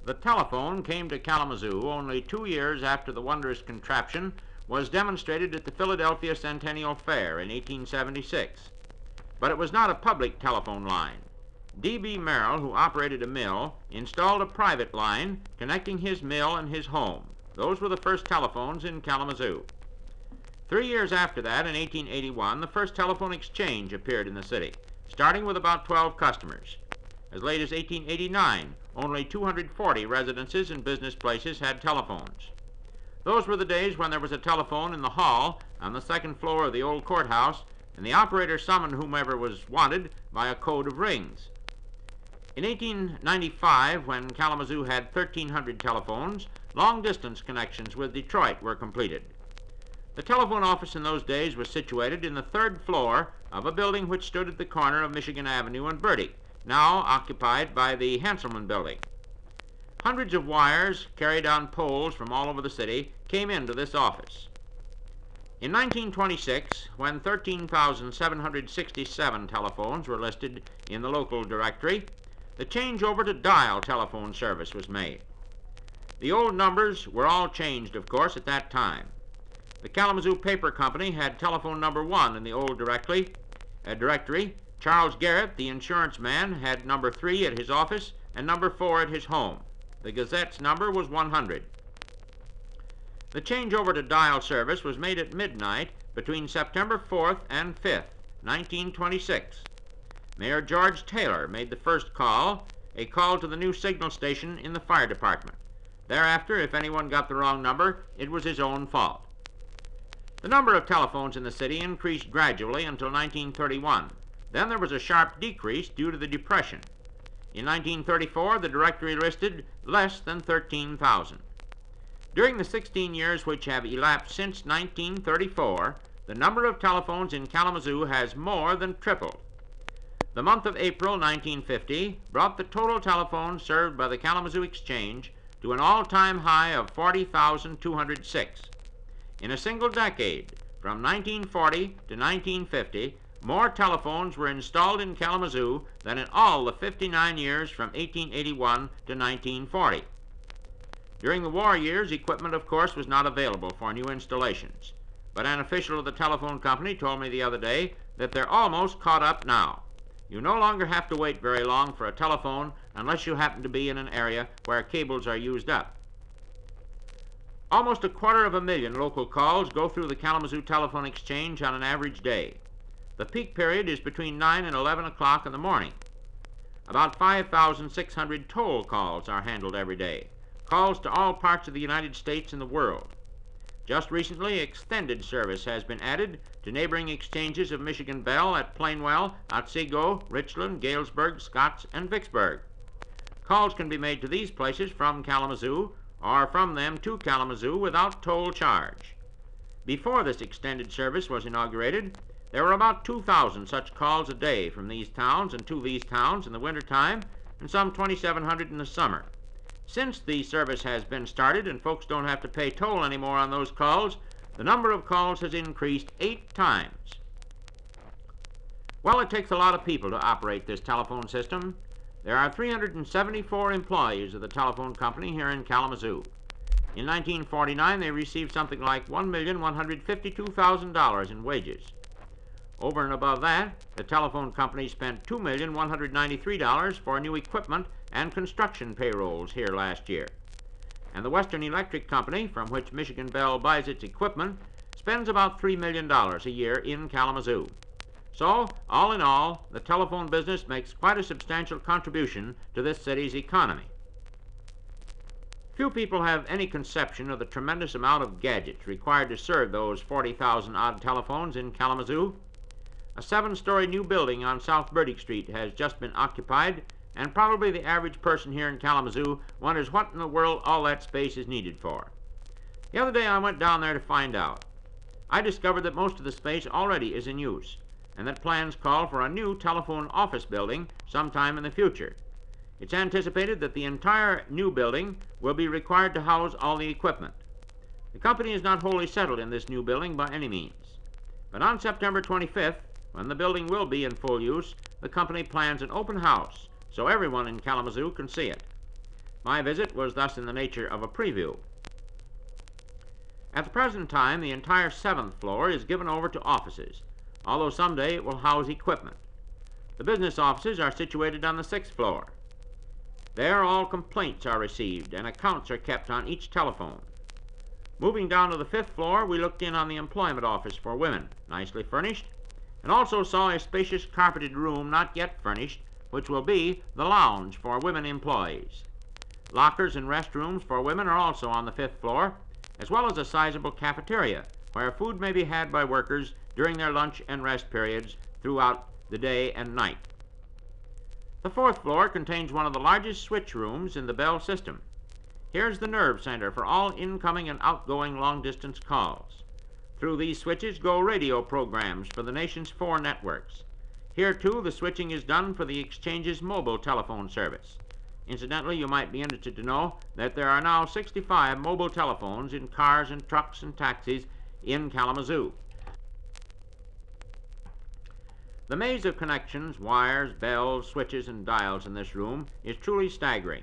The telephone came to Kalamazoo only 2 years after the wondrous contraption was demonstrated at the Philadelphia Centennial Fair in 1876. But it was not a public telephone line. D.B. Merrill, who operated a mill, installed a private line connecting his mill and his home. Those were the first telephones in Kalamazoo. 3 years after that, in 1881, the first telephone exchange appeared in the city, starting with about 12 customers. As late as 1889, only 240 residences and business places had telephones. Those were the days when there was a telephone in the hall on the second floor of the old courthouse, and the operator summoned whomever was wanted by a code of rings. In 1895, when Kalamazoo had 1,300 telephones, long-distance connections with Detroit were completed. The telephone office in those days was situated in the third floor of a building which stood at the corner of Michigan Avenue and Burdick, now occupied by the Hanselman Building. Hundreds of wires carried on poles from all over the city came into this office. In 1926, when 13,767 telephones were listed in the local directory, the changeover to dial telephone service was made. The old numbers were all changed, of course, at that time. The Kalamazoo Paper Company had telephone number 1 in the old directory. Charles Garrett, the insurance man, had number 3 at his office and number 4 at his home. The Gazette's number was 100. The changeover to dial service was made at midnight between September 4th and 5th, 1926. Mayor George Taylor made the first call, a call to the new signal station in the fire department. Thereafter, if anyone got the wrong number, it was his own fault. The number of telephones in the city increased gradually until 1931. Then there was a sharp decrease due to the Depression. In 1934, the directory listed less than 13,000. During the 16 years which have elapsed since 1934, the number of telephones in Kalamazoo has more than tripled. The month of April 1950 brought the total telephones served by the Kalamazoo Exchange to an all-time high of 40,206. In a single decade, from 1940 to 1950, more telephones were installed in Kalamazoo than in all the 59 years from 1881 to 1940. During the war years, equipment, of course, was not available for new installations. But an official of the telephone company told me the other day that they're almost caught up now. You no longer have to wait very long for a telephone unless you happen to be in an area where cables are used up. Almost 250,000 local calls go through the Kalamazoo Telephone Exchange on an average day. The peak period is between 9 and 11 o'clock in the morning. About 5,600 toll calls are handled every day, calls to all parts of the United States and the world. Just recently, extended service has been added to neighboring exchanges of Michigan Bell at Plainwell, Otsego, Richland, Galesburg, Scotts, and Vicksburg. Calls can be made to these places from Kalamazoo or from them to Kalamazoo without toll charge. Before this extended service was inaugurated, there were about 2,000 such calls a day from these towns and to these towns in the wintertime, and some 2,700 in the summer. Since the service has been started and folks don't have to pay toll anymore on those calls, the number of calls has increased 8 times. Well, it takes a lot of people to operate this telephone system. There are 374 employees of the telephone company here in Kalamazoo. In 1949, they received something like $1,152,000 in wages. Over and above that, the telephone company spent $2,193 for new equipment and construction payrolls here last year. And the Western Electric Company, from which Michigan Bell buys its equipment, spends about $3 million a year in Kalamazoo. So, all in all, the telephone business makes quite a substantial contribution to this city's economy. Few people have any conception of the tremendous amount of gadgets required to serve those 40,000-odd telephones in Kalamazoo. A 7-story new building on South Burdick Street has just been occupied, and probably the average person here in Kalamazoo wonders what in the world all that space is needed for. The other day I went down there to find out. I discovered that most of the space already is in use, and that plans call for a new telephone office building sometime in the future. It's anticipated that the entire new building will be required to house all the equipment. The company is not wholly settled in this new building by any means. But on September 25th, when the building will be in full use, the company plans an open house so everyone in Kalamazoo can see it. My visit was thus in the nature of a preview. At the present time, the entire 7th floor is given over to offices, although someday it will house equipment. The business offices are situated on the 6th floor. There all complaints are received and accounts are kept on each telephone. Moving down to the 5th floor, we looked in on the employment office for women, nicely furnished, and also saw a spacious carpeted room not yet furnished, which will be the lounge for women employees. Lockers and restrooms for women are also on the 5th floor, as well as a sizable cafeteria, where food may be had by workers during their lunch and rest periods throughout the day and night. The 4th floor contains one of the largest switch rooms in the Bell system. Here's the nerve center for all incoming and outgoing long-distance calls. Through these switches go radio programs for the nation's 4 networks. Here, too, the switching is done for the exchange's mobile telephone service. Incidentally, you might be interested to know that there are now 65 mobile telephones in cars and trucks and taxis in Kalamazoo. The maze of connections, wires, bells, switches, and dials in this room is truly staggering.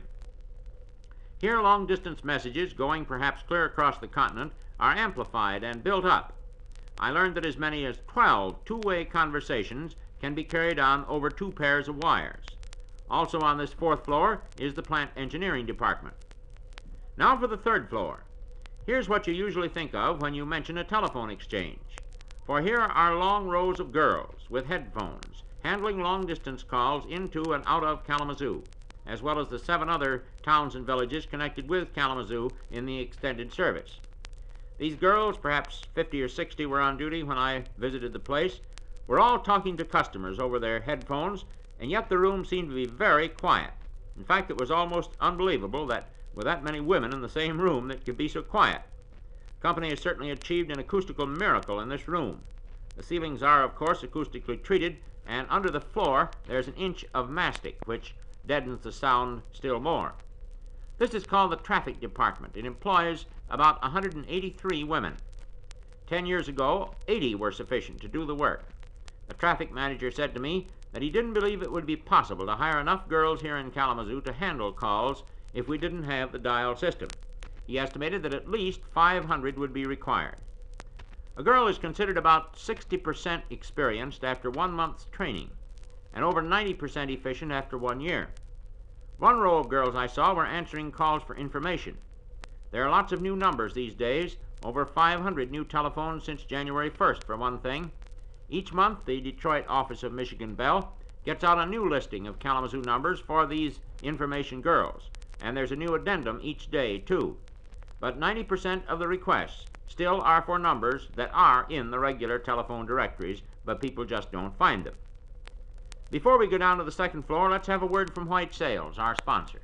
Here, long-distance messages, going perhaps clear across the continent, are amplified and built up. I learned that as many as 12 two-way conversations can be carried on over 2 pairs of wires. Also on this 4th floor is the plant engineering department. Now for the 3rd floor. Here's what you usually think of when you mention a telephone exchange. For here are long rows of girls with headphones handling long-distance calls into and out of Kalamazoo, as well as the 7 other towns and villages connected with Kalamazoo in the extended service. These girls, perhaps 50 or 60 were on duty when I visited the place, were all talking to customers over their headphones, and yet the room seemed to be very quiet. In fact, it was almost unbelievable that with that many women in the same room that could be so quiet. The company has certainly achieved an acoustical miracle in this room. The ceilings are, of course, acoustically treated, and under the floor there's an inch of mastic, which deadens the sound still more. This is called the traffic department. It employs about 183 women. 10 years ago, 80 were sufficient to do the work. The traffic manager said to me that he didn't believe it would be possible to hire enough girls here in Kalamazoo to handle calls if we didn't have the dial system. He estimated that at least 500 would be required. A girl is considered about 60% experienced after 1 month's training, and over 90% efficient after 1 year. One row of girls I saw were answering calls for information. There are lots of new numbers these days, over 500 new telephones since January 1st, for one thing. Each month, the Detroit office of Michigan Bell gets out a new listing of Kalamazoo numbers for these information girls, and there's a new addendum each day, too. But 90% of the requests still are for numbers that are in the regular telephone directories, but people just don't find them. Before we go down to the 2nd floor, let's have a word from White Sales, our sponsor.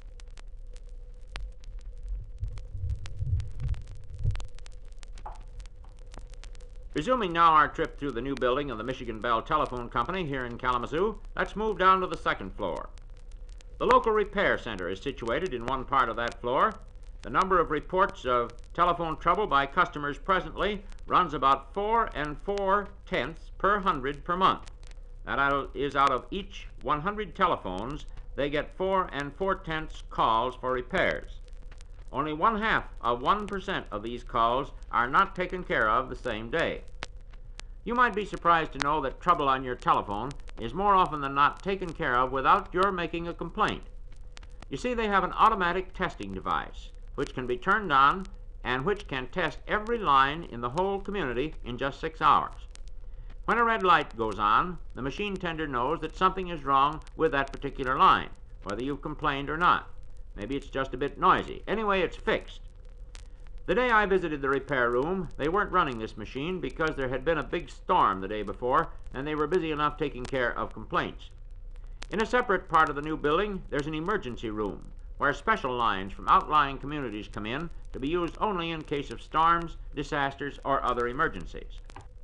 Resuming now our trip through the new building of the Michigan Bell Telephone Company here in Kalamazoo, let's move down to the 2nd floor. The local repair center is situated in one part of that floor. The number of reports of telephone trouble by customers presently runs about 4 4/10 per 100 per month. That is, out of each 100 telephones, they get 4 4/10 calls for repairs. Only 1/2% of these calls are not taken care of the same day. You might be surprised to know that trouble on your telephone is more often than not taken care of without your making a complaint. You see, they have an automatic testing device which can be turned on and which can test every line in the whole community in just 6 hours. When a red light goes on, the machine tender knows that something is wrong with that particular line, whether you've complained or not. Maybe it's just a bit noisy. Anyway, it's fixed. The day I visited the repair room, they weren't running this machine because there had been a big storm the day before, and they were busy enough taking care of complaints. In a separate part of the new building, there's an emergency room, where special lines from outlying communities come in to be used only in case of storms, disasters, or other emergencies.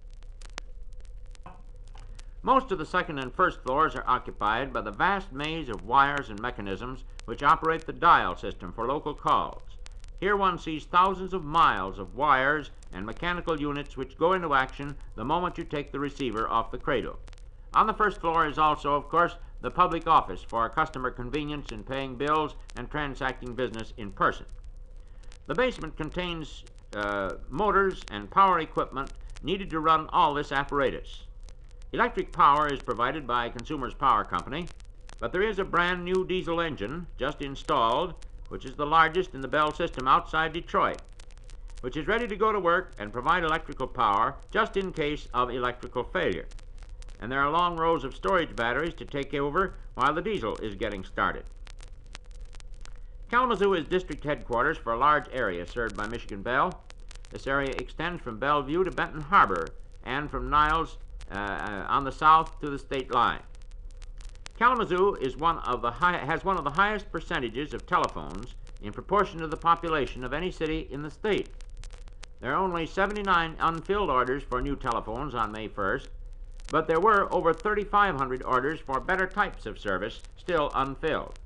Most of the 2nd and 1st floors are occupied by the vast maze of wires and mechanisms which operate the dial system for local calls. Here one sees thousands of miles of wires and mechanical units which go into action the moment you take the receiver off the cradle. On the 1st floor is also, of course, the public office for customer convenience in paying bills and transacting business in person. The basement contains motors and power equipment needed to run all this apparatus. Electric power is provided by Consumers Power Company, but there is a brand new diesel engine just installed, which is the largest in the Bell system outside Detroit, which is ready to go to work and provide electrical power just in case of electrical failure. And there are long rows of storage batteries to take over while the diesel is getting started. Kalamazoo is district headquarters for a large area served by Michigan Bell. This area extends from Bellevue to Benton Harbor and from Niles on the south to the state line. Kalamazoo is has one of the highest percentages of telephones in proportion to the population of any city in the state. There are only 79 unfilled orders for new telephones on May 1st, but there were over 3,500 orders for better types of service still unfilled.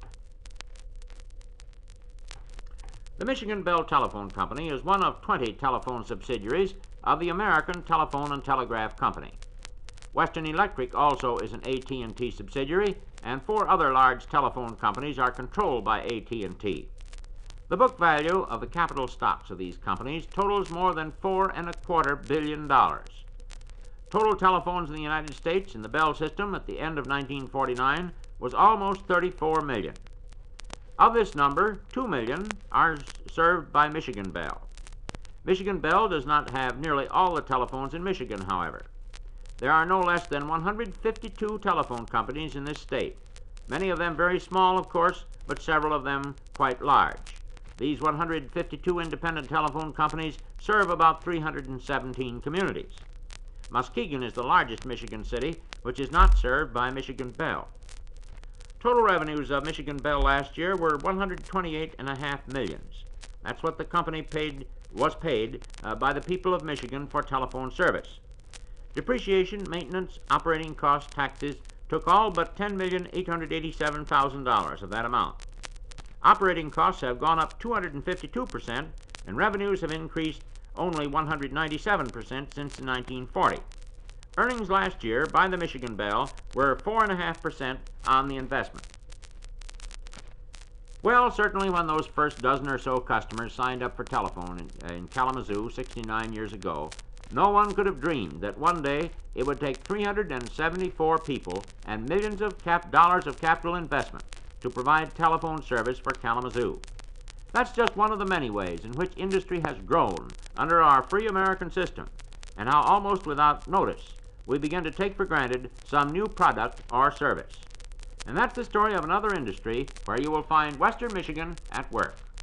The Michigan Bell Telephone Company is one of 20 telephone subsidiaries of the American Telephone and Telegraph Company. Western Electric also is an AT&T subsidiary, and 4 other large telephone companies are controlled by AT&T. The book value of the capital stocks of these companies totals more than $4.25 billion. Total telephones in the United States in the Bell system at the end of 1949 was almost 34 million. Of this number, 2 million are served by Michigan Bell. Michigan Bell does not have nearly all the telephones in Michigan, however. There are no less than 152 telephone companies in this state, many of them very small, of course, but several of them quite large. These 152 independent telephone companies serve about 317 communities. Muskegon is the largest Michigan city which is not served by Michigan Bell. Total revenues of Michigan Bell last year were $128.5 million. That's what the company was paid by the people of Michigan for telephone service. Depreciation, maintenance, operating costs, taxes took all but $10,887,000 of that amount. Operating costs have gone up 252%, and revenues have increased only 197% since 1940. Earnings last year by the Michigan Bell were 4.5% on the investment. Well, certainly when those first dozen or so customers signed up for telephone in Kalamazoo 69 years ago, no one could have dreamed that one day it would take 374 people and millions of dollars of capital investment to provide telephone service for Kalamazoo. That's just one of the many ways in which industry has grown under our free American system, and how almost without notice we begin to take for granted some new product or service. And that's the story of another industry where you will find Western Michigan at work.